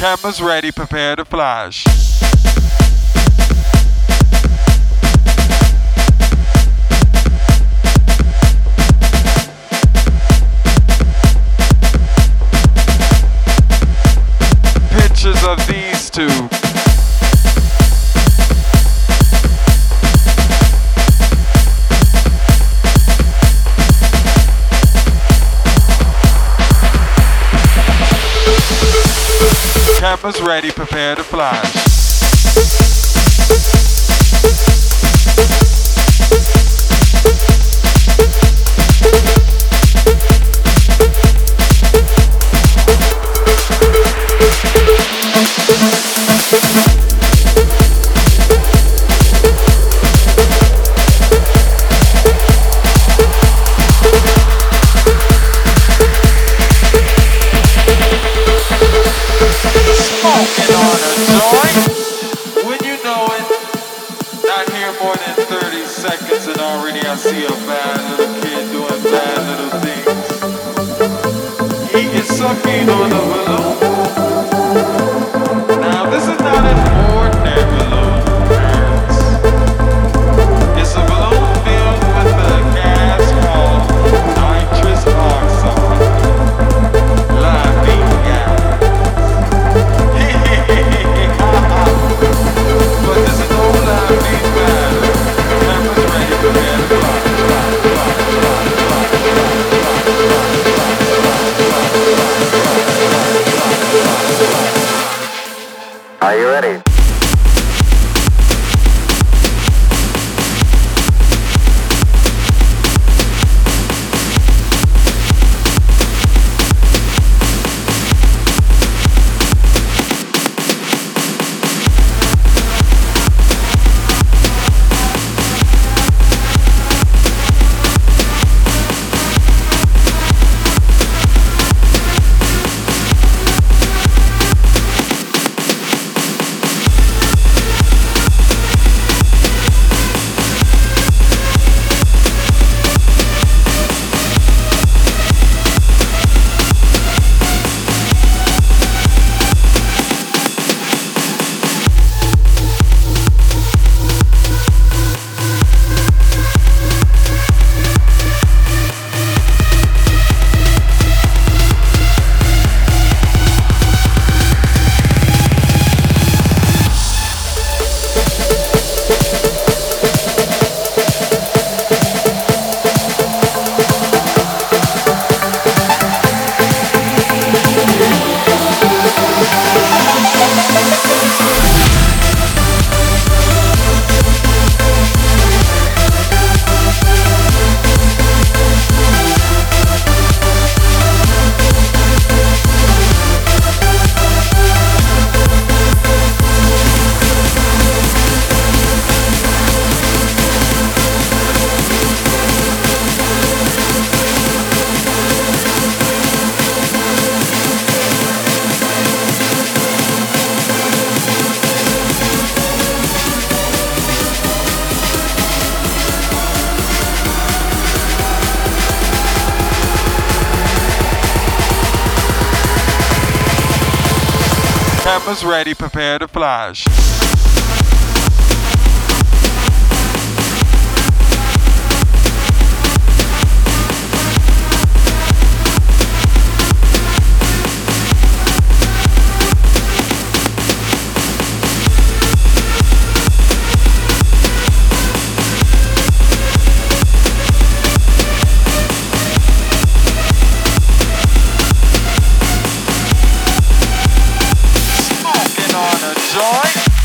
Cameras ready, prepare to flash. Pictures of these two. Cameras ready, prepare to flash. Smoking on a joint, when you know it. Not here more than 30 seconds and already I see a bad little kid doing bad little things. He is sucking on a balloon. Now this is not an ordinary balloon, parents. It's a balloon filled with a gas called nitrous oxide. Laughing gas. But this is no laughing matter. Cameras ready, prepare to fly. Are you ready? Cameras ready, prepare to flash. On a joint.